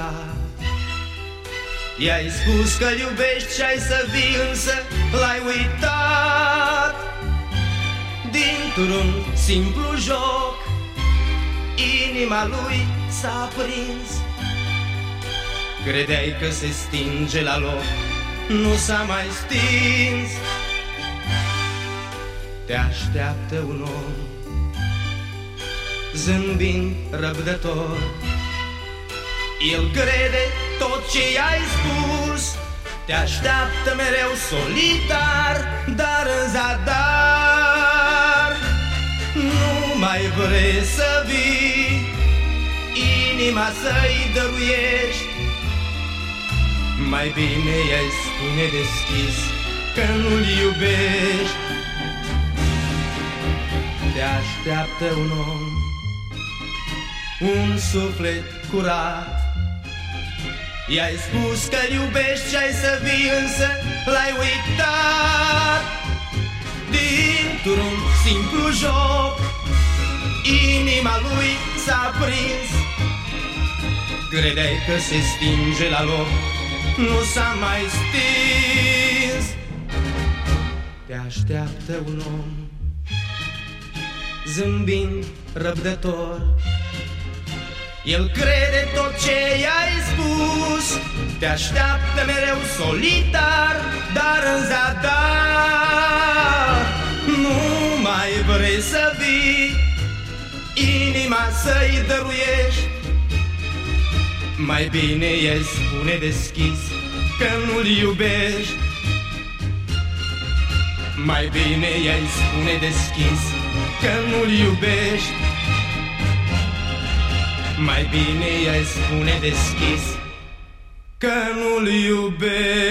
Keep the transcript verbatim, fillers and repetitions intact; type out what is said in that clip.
uitat. I-ai spus că-l iubești și ai să vii, însă l-ai uitat. Dintr-un simplu joc inima lui s-a aprins. Credeai că se stinge la loc, nu s-a mai stins. Te așteaptă un om zâmbind răbdător. El crede tot ce i-ai spus, te așteaptă mereu solitar, dar în zadar nu mai vrei să vii, inima să-i dăruiești. Mai bine i-ai spune deschis că nu-l iubești. Te așteaptă un om, un suflet curat. I-ai spus că-l iubești și ai să vii, însă l-ai uitat. Dintr-un simplu joc inima lui s-a prins. Credeai că se stinge la loc, nu s-a mai stins. Te așteaptă un om zâmbind răbdător. El crede tot ce i-ai spus, te așteaptă mereu solitar, dar în zadar nu mai vrei să vii, inima să-i dăruiești. Mai bine i-ai spune deschis că nu-l iubești. Mai bine i-ai spune deschis că nu-l iubești. Mai bine i-ai spune deschis că nu-l iubești.